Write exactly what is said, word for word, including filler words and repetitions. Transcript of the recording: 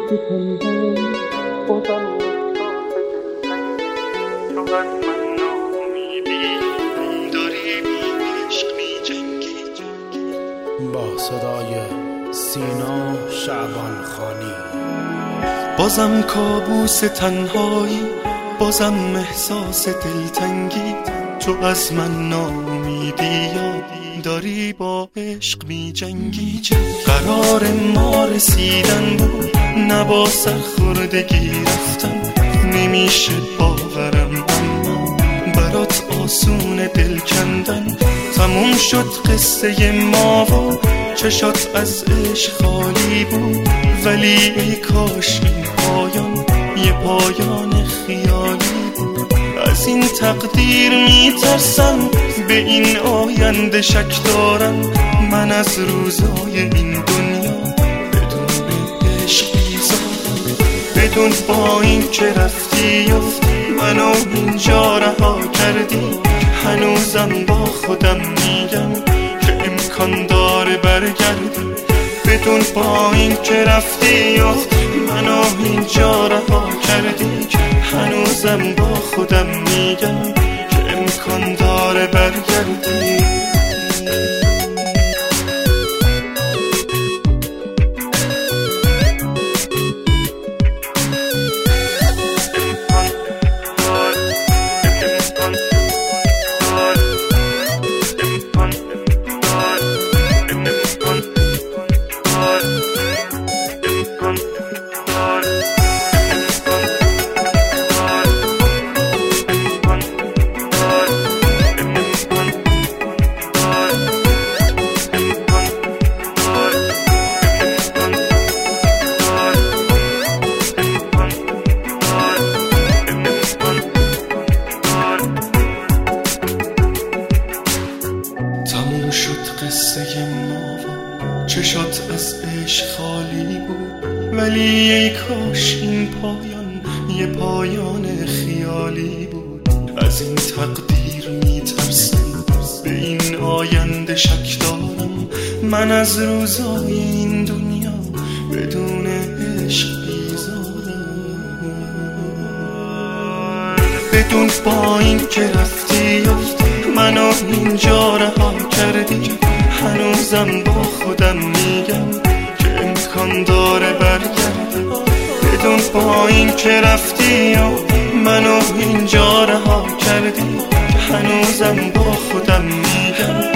تنهایی بازم احساس دلتنگی تو از من ناامیدی داری با عشق می جنگی. با صدای سینا شعبان خانی. بازم کابوس تنهایی، بازم احساس دلتنگی تو از من ناامیدی یا داری با عشق می جنگی. قرار ما رسیدن بود نه با سرخوردگی رفتن، نمیشه باورم اما برات آسون دل کندن. تموم شد قصه ما و چشات از عشق خالی بود، ولی ای کاش این پایان یه پایان خیالی بود. از این تقدیر میترسم، به این آینده شک دارم. من از روزای این دنیا بدون عشق بیزارم، بدون با این که رفتی و منو اینجا رها کردی. هنوزم با خودم میگم که امکان داره برگردی، بدون با این که رفتی و منو اینجا رها کردی. هنوزم با خودم میگم که امکان داره برگردی. تموم شد قصه ما و چشات از عشق خالی بود، ولی ای کاش این پایان یه پایان خیالی بود. از این تقدیر میترسم، به این آینده شک دارم. من از روزای این دنیا بدون عشق بیزارم، بدون با این که رفتی منو اینجا رها کردی. هنوزم با خودم میگم که امکان داره برگردی، بدون با این که رفتی و منو اینجا رها کردی. هنوزم با خودم میگم